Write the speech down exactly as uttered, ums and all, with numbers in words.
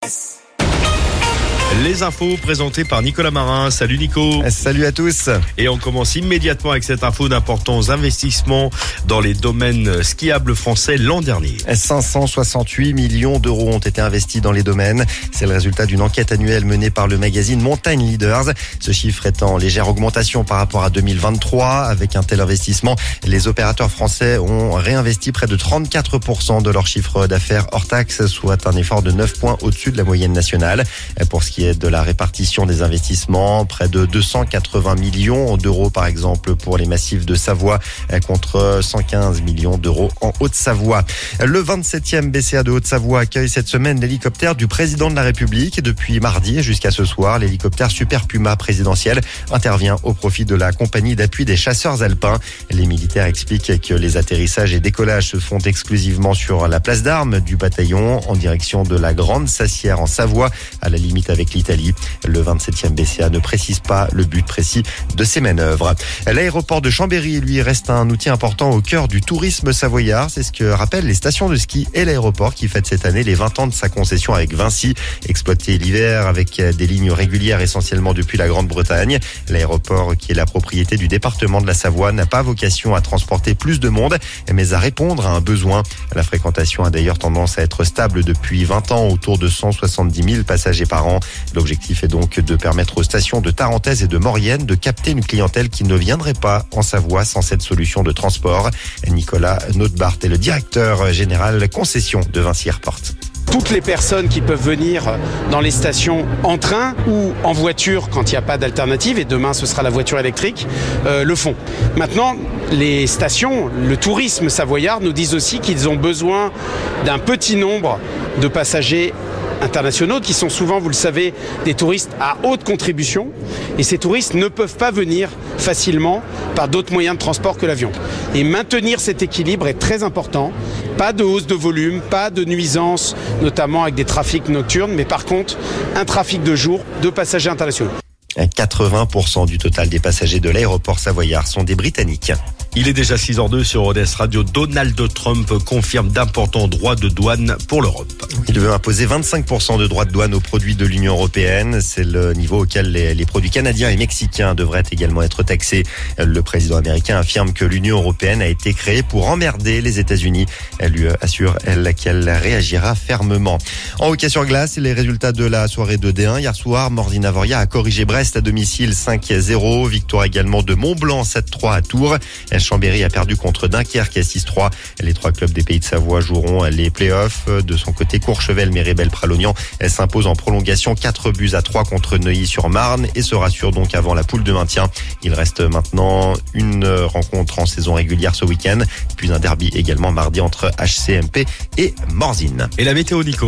Les infos présentées par Nicolas Marin. Salut Nico. Salut à tous. Et on commence immédiatement avec cette info d'importants investissements dans les domaines skiables français l'an dernier. cinq cent soixante-huit millions d'euros ont été investis dans les domaines. C'est le résultat d'une enquête annuelle menée par le magazine Montagne Leaders. Ce chiffre est en légère augmentation par rapport à deux mille vingt-trois. Avec un tel investissement, les opérateurs français ont réinvesti près de trente-quatre pour cent de leur chiffre d'affaires hors taxe, soit un effort de neuf points au-dessus de la moyenne nationale. Pour ce qui est de la répartition des investissements, près de deux cent quatre-vingts millions d'euros par exemple pour les massifs de Savoie contre cent quinze millions d'euros en Haute-Savoie. Le vingt-septième B C A de Haute-Savoie accueille cette semaine l'hélicoptère du président de la République. Depuis mardi jusqu'à ce soir, l'hélicoptère Super Puma présidentiel intervient au profit de la compagnie d'appui des chasseurs alpins. Les militaires expliquent que les atterrissages et décollages se font exclusivement sur la place d'armes du bataillon en direction de la Grande Sassière en Savoie, à la limite avec l'Italie. Le vingt-septième B C A ne précise pas le but précis de ces manœuvres. L'aéroport de Chambéry, lui, reste un outil important au cœur du tourisme savoyard. C'est ce que rappellent les stations de ski et l'aéroport qui fête cette année les vingt ans de sa concession avec Vinci. Exploité l'hiver avec des lignes régulières essentiellement depuis la Grande-Bretagne. L'aéroport, qui est la propriété du département de la Savoie, n'a pas vocation à transporter plus de monde, mais à répondre à un besoin. La fréquentation a d'ailleurs tendance à être stable depuis vingt ans, autour de cent soixante-dix mille passagers par an. L'objectif est donc de permettre aux stations de Tarentaise et de Maurienne de capter une clientèle qui ne viendrait pas en Savoie sans cette solution de transport. Nicolas Notbart est le directeur général concession de Vinci Airport. Toutes les personnes qui peuvent venir dans les stations en train ou en voiture quand il n'y a pas d'alternative, et demain ce sera la voiture électrique, euh, le font. Maintenant, les stations, le tourisme savoyard nous disent aussi qu'ils ont besoin d'un petit nombre de passagers internationaux qui sont souvent, vous le savez, des touristes à haute contribution, et ces touristes ne peuvent pas venir facilement par d'autres moyens de transport que l'avion. Et maintenir cet équilibre est très important. Pas de hausse de volume, pas de nuisances, notamment avec des trafics nocturnes, mais par contre, un trafic de jour de passagers internationaux. quatre-vingts pour cent du total des passagers de l'aéroport savoyard sont des Britanniques. Il est déjà six heures zéro deux sur Odès Radio. Donald Trump confirme d'importants droits de douane pour l'Europe. Il veut imposer vingt-cinq pour cent de droits de douane aux produits de l'Union européenne. C'est le niveau auquel les, les produits canadiens et mexicains devraient également être taxés. Le président américain affirme que l'Union européenne a été créée pour emmerder les États-Unis. Elle lui assure, elle, qu'elle réagira fermement. En hockey sur glace, les résultats de la soirée de D un. Hier soir, Morzine Avoria a corrigé Brest à domicile cinq à zéro. Victoire également de Mont-Blanc sept trois à Tours. Chambéry a perdu contre Dunkerque six trois. Les trois clubs des Pays de Savoie joueront les play-offs. De son côté, Courchevel, Méribel, Pralognan s'impose en prolongation quatre buts à trois contre Neuilly-sur-Marne et se rassure donc avant la poule de maintien. Il reste maintenant une rencontre en saison régulière ce week-end, puis un derby également mardi entre H C M P et Morzine. Et la météo, Nico.